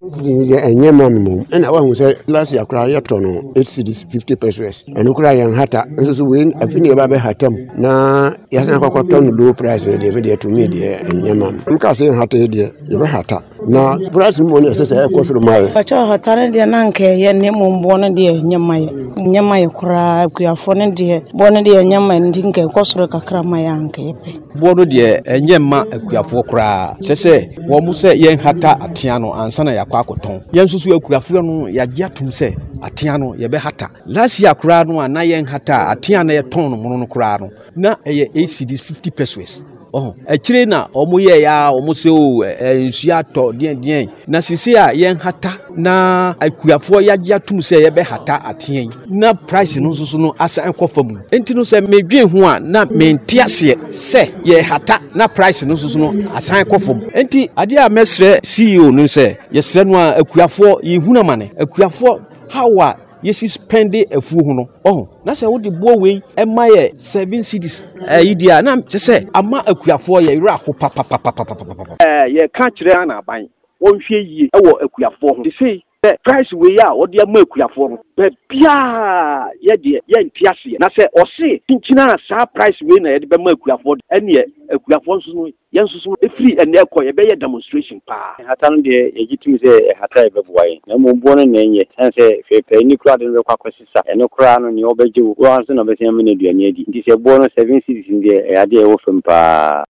Enye mammo and I want say last year cry tono 8 cities 50 pesos and ukra yan hata so we afini e ba be hatam na yasan kwakwa ton low price de be to me de enye mam nka say hata de e be hata na price mo ne say e ko so mai acha hata de na nke ye ne mo mbo ne de nyama kura kuafo ne de bo ne de nyama ndi nke ko so kakra mai anke pe bo no de enye ma kuafo kura se wo mu se yen hata atia no ansa na yakwa akoton yen susu akuafo no yagye atum se atia no ye be hata last year kura no na yen hata atia na ye ton no mo no kura no na ye 8 cedis 50 pesos akire na omo ye ya omo se o nsua to den na sisi a yen hata na akuafo yagye atum se ye be hata atia na price no susu no asa enkofa mu enti no se medwen ho a na mentiase se ye hata na price no susu no asa enkofa mu enti ade a mesre CEO no se yesre no a akuafo yehuna mane akuafo hawa yesi spende afu hu no na se wo de bo we e ma ye 7 cedis idia na se ama akuafo ye wura ho papa ye ka kire na aban wonhwe yie e wo akuafo ho sei price we ya wo de ama akuafo no be bia ye de ye ntiase na se o se kinchina sa price we na ye de be ma akuafo ene akuafo nso no yen nso efiri ene ekọ ye be ye demonstration pa hata no de yegitimi se hata e be boaye na mo bo no na enye sense fe ni kura de be kwa kwasisa ene kura no ni obeje wo anso na be se amene duane adi nti se bo no 7 cities ndi e ade e wo fem pa